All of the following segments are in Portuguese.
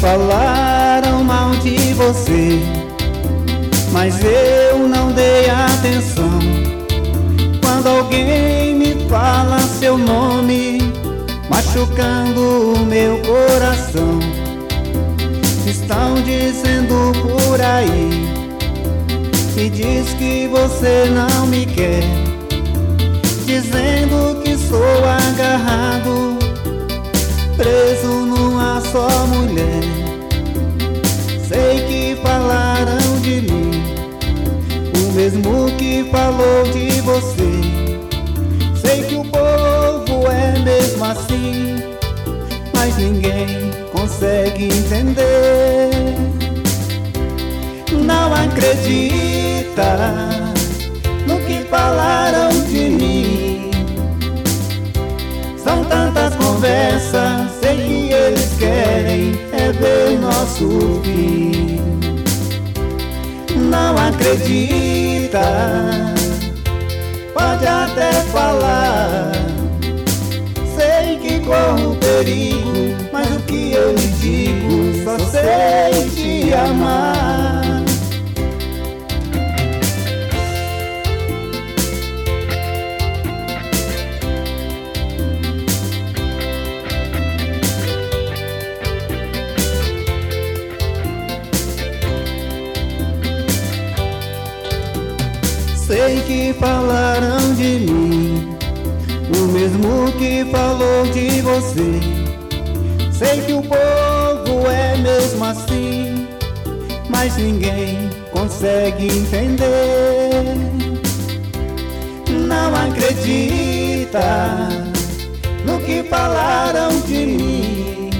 falaram mal de você, mas eu não dei atenção. Quando alguém me fala seu nome, machucando o meu coração, estão dizendo por aí que diz que você não me quer, dizendo que sou agarrado, preso numa só mulher. Sei que falaram de mim, o mesmo que falou de você. Sei que o povo é mesmo assim, mas ninguém consegue entender. Não acredita no que falaram de mim. São tantas conversas, sei que eles querem é ver nosso fim. Não acredita, pode até falar. Sei que corro perigo, mas o que eu lhe digo, só sei te amar. Sei que falaram de mim, o mesmo que falou de você. Sei que o povo é mesmo assim, mas ninguém consegue entender. Não acredita no que falaram de mim.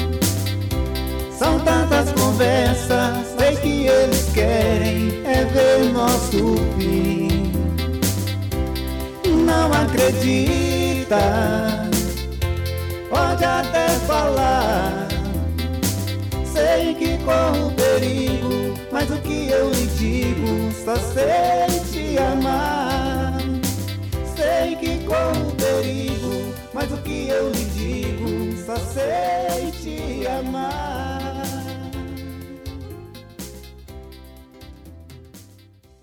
São tantas conversas, sei que eles querem é ver nosso fim. Não acredita, pode até falar. Sei que corro perigo, mas o que eu lhe digo, só sei te amar. Sei que corro perigo, mas o que eu lhe digo, só sei te amar.